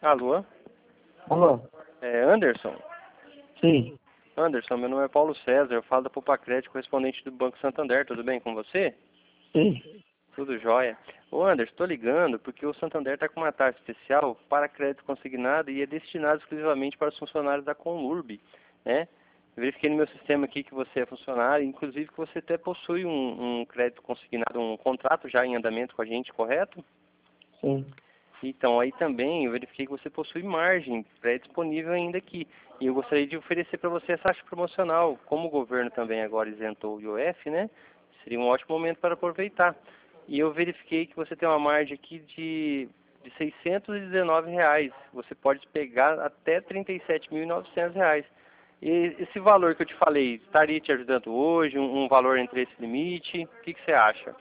Alô? Alô? É Anderson? Sim. Anderson, meu nome é Paulo César, eu falo da Popacred, correspondente do Banco Santander, tudo bem com você? Sim. Tudo jóia. Ô Anderson, estou ligando porque o Santander está com uma taxa especial para crédito consignado e é destinado exclusivamente para os funcionários da Conlurb, né? Eu verifiquei no meu sistema aqui que você é funcionário, inclusive que você até possui um crédito consignado, um contrato já em andamento com a gente, correto? Sim. Então, aí também eu verifiquei que você possui margem pré-disponível ainda aqui. E eu gostaria de oferecer para você essa taxa promocional. Como o governo também agora isentou o IOF, né? Seria um ótimo momento para aproveitar. E eu verifiquei que você tem uma margem aqui de R$ 619. Você pode pegar até R$ 37.900. E esse valor que eu te falei, estaria te ajudando hoje? Um valor entre esse limite? O que você acha?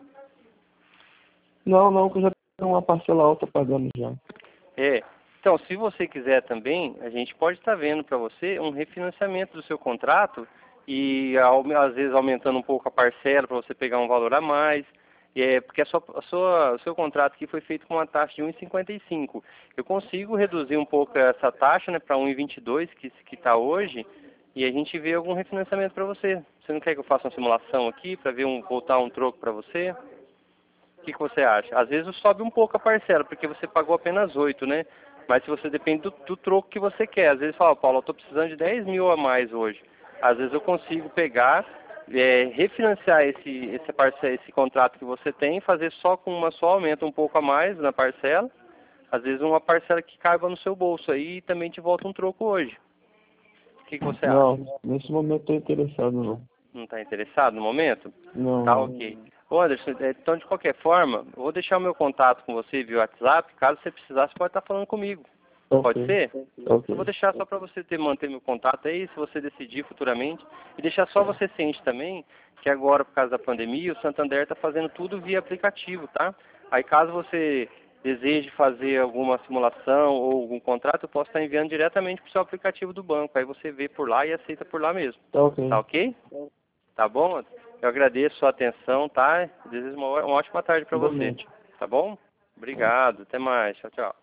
Não, que eu já tenho uma parcela alta pagando já. É. Então, se você quiser também, a gente pode estar vendo para você um refinanciamento do seu contrato e às vezes aumentando um pouco a parcela para você pegar um valor a mais. Porque o seu contrato aqui foi feito com uma taxa de 1,55. Eu consigo reduzir um pouco essa taxa, né, para 1,22 que está hoje e a gente vê algum refinanciamento para você. Você não quer que eu faça uma simulação aqui para ver voltar um troco para você? O que você acha? Às vezes sobe um pouco a parcela, porque você pagou apenas 8, né? Mas se você depende do troco que você quer. Às vezes fala, Paulo, eu estou precisando de 10 mil a mais hoje. Às vezes eu consigo pegar, refinanciar esse contrato que você tem, fazer só com só aumento um pouco a mais na parcela. Às vezes uma parcela que caiba no seu bolso aí e também te volta um troco hoje. O que você acha? Não, nesse momento estou interessado não. Não está interessado no momento? Não, Tá não. ok. Ô Anderson, então de qualquer forma, eu vou deixar o meu contato com você via WhatsApp. Caso você precisar, você pode estar falando comigo. Pode Ok. ser? Eu vou Ok. deixar só para você manter meu contato aí, se você decidir futuramente. E deixar só você ciente também que agora, por causa da pandemia, o Santander está fazendo tudo via aplicativo, tá? Aí caso você deseje fazer alguma simulação ou algum contrato, eu posso estar enviando diretamente para o seu aplicativo do banco. Aí você vê por lá e aceita por lá mesmo. Tá ok. Tá ok? Tá bom? Eu agradeço a sua atenção, tá? Desejo uma ótima tarde para você. Igualmente. Tá bom? Obrigado. Até mais. Tchau, tchau.